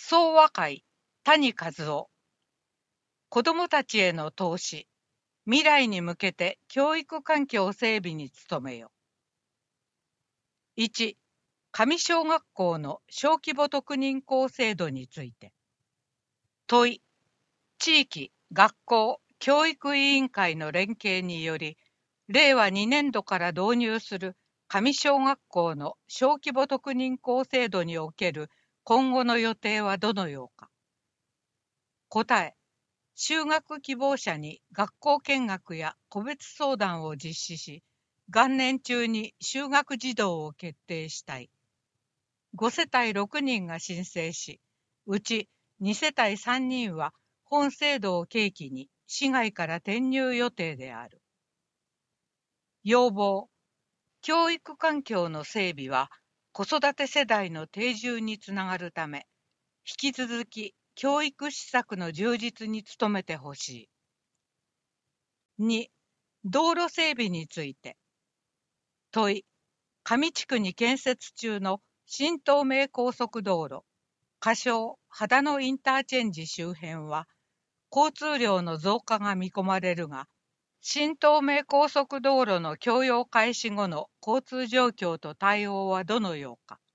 総和会谷和夫。子どもたちへの投資、未来に向けて教育環境整備に努めよ。1、上小学校の小規模特認校制度について。問い、地域、学校、教育委員会の連携により、令和2年度から導入する上小学校の小規模特認校制度における今後の予定はどのようか。答え、就学希望者に学校見学や個別相談を実施し、元年中に就学児童を決定したい。5世帯6人が申請し、うち2世帯3人は本制度を契機に市外から転入予定である。要望、教育環境の整備は子育て世代の定住につながるため、引き続き教育施策の充実に努めてほしい。2、道路整備について。問い、上地区に建設中の新東名高速道路、仮称秦野インターチェンジ周辺は、交通量の増加が見込まれるが、新東名高速道路の供用開始後の交通状況と対応はどのようか。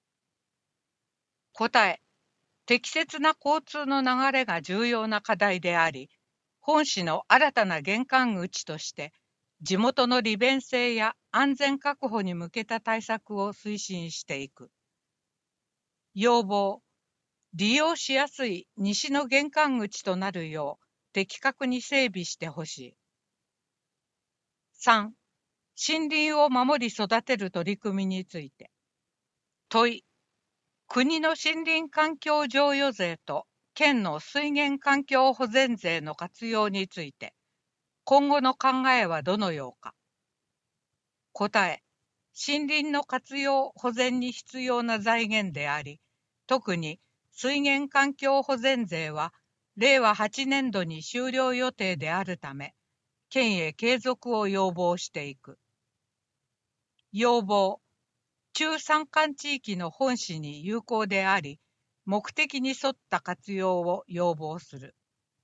答え、適切な交通の流れが重要な課題であり、本市の新たな玄関口として、地元の利便性や安全確保に向けた対策を推進していく。要望、利用しやすい西の玄関口となるよう的確に整備してほしい。3、森林を守り育てる取り組みについて。問い、国の森林環境譲与税と県の水源環境保全税の活用について、今後の考えはどのようか。答え、森林の活用保全に必要な財源であり、特に水源環境保全税は令和8年度に終了予定であるため、県へ継続を要望していく。要望、中山間地域の本市に有効であり、目的に沿った活用を要望する。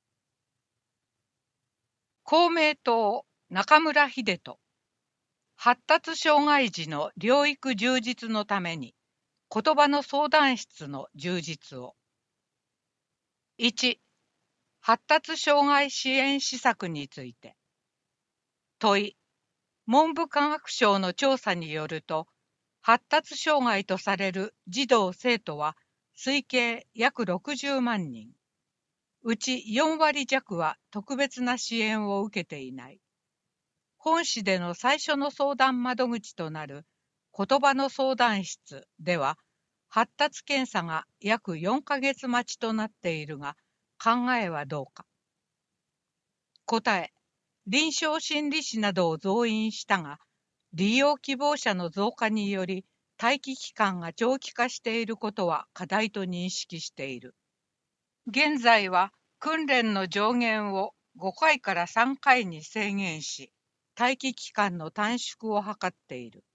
公明党、中村秀人。発達障害児の療育充実のために、言葉の相談室の充実を。1、発達障害支援施策について。問い、文部科学省の調査によると、発達障害とされる児童生徒は推計約60万人。うち4割弱は特別な支援を受けていない。本市での最初の相談窓口となる言葉の相談室では、発達検査が約4ヶ月待ちとなっているが、考えはどうか。答え、臨床心理士などを増員したが、利用希望者の増加により、待機期間が長期化していることは課題と認識している。現在は訓練の上限を5回から3回に制限し、待機期間の短縮を図っている。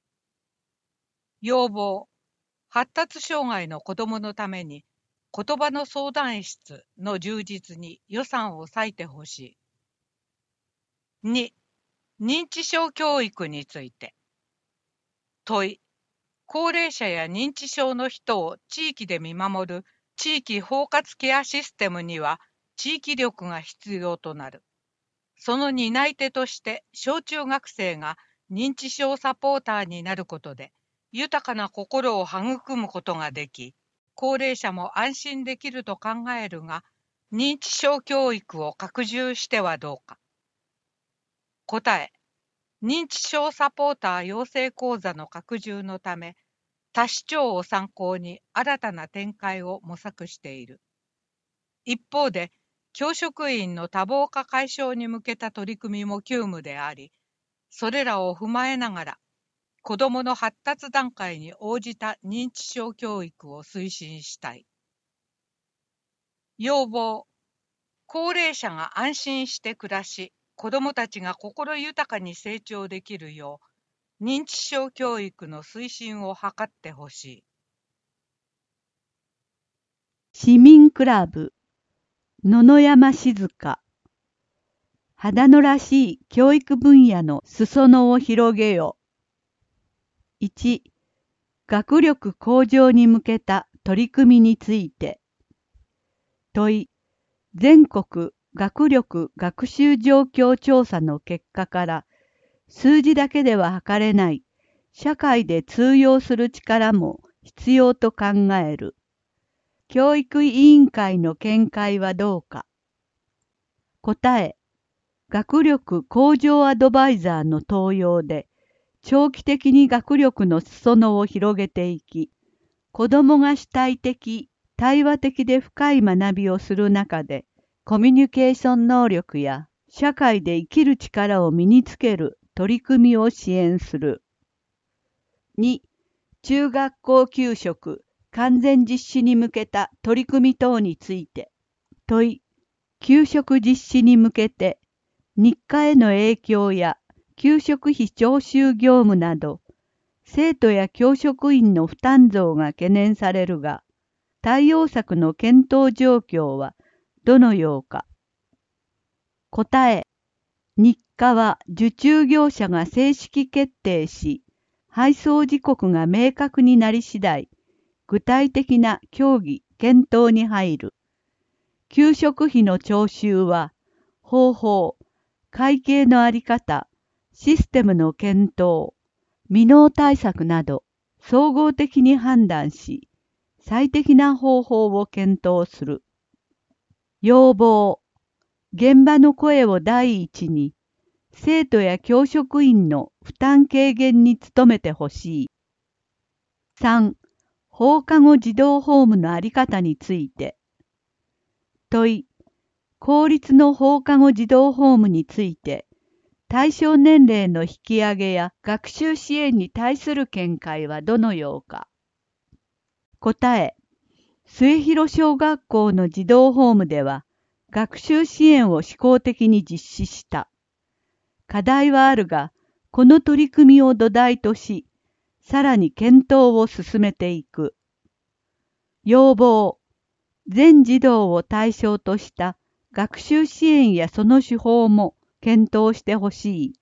要望、発達障害の子どものために言葉の相談室の充実に予算を割いてほしい。2、認知症教育について。問い、高齢者や認知症の人を地域で見守る地域包括ケアシステムには地域力が必要となる。その担い手として小中学生が認知症サポーターになることで豊かな心を育むことができ、高齢者も安心できると考えるが、認知症教育を拡充してはどうか。答え、認知症サポーター養成講座の拡充のため、他市町を参考に新たな展開を模索している。一方で、教職員の多忙化解消に向けた取り組みも急務であり、それらを踏まえながら、子どもの発達段階に応じた認知症教育を推進したい。要望、高齢者が安心して暮らし、子どもたちが心豊かに成長できるよう、認知症教育の推進を図ってほしい。 市民クラブ、野々山静香。秦野らしい教育分野の裾野を広げよ。1、学力向上に向けた取り組みについて。問い、全国学力学習状況調査の結果から、数字だけでは測れない社会で通用する力も必要と考える。教育委員会の見解はどうか。答え、学力向上アドバイザーの登用で、長期的に学力の裾野を広げていき、子どもが主体的、対話的で深い学びをする中で、コミュニケーション能力や社会で生きる力を身につける取り組みを支援する。2、中学校給食完全実施に向けた取り組み等について。問い、給食実施に向けて、日課への影響や給食費徴収業務など、生徒や教職員の負担増が懸念されるが、対応策の検討状況はどのようか。答え、日課は受注業者が正式決定し、配送時刻が明確になり次第、具体的な協議・検討に入る。給食費の徴収は、方法、会計のあり方、システムの検討、未納対策など、総合的に判断し、最適な方法を検討する。要望、現場の声を第一に、生徒や教職員の負担軽減に努めてほしい。3、放課後児童ホームのあり方について。問い、公立の放課後児童ホームについて、対象年齢の引き上げや学習支援に対する見解はどのようか。答え、末広小学校の児童ホームでは、学習支援を試行的に実施した。課題はあるが、この取り組みを土台とし、さらに検討を進めていく。要望、全児童を対象とした学習支援やその手法も検討してほしい。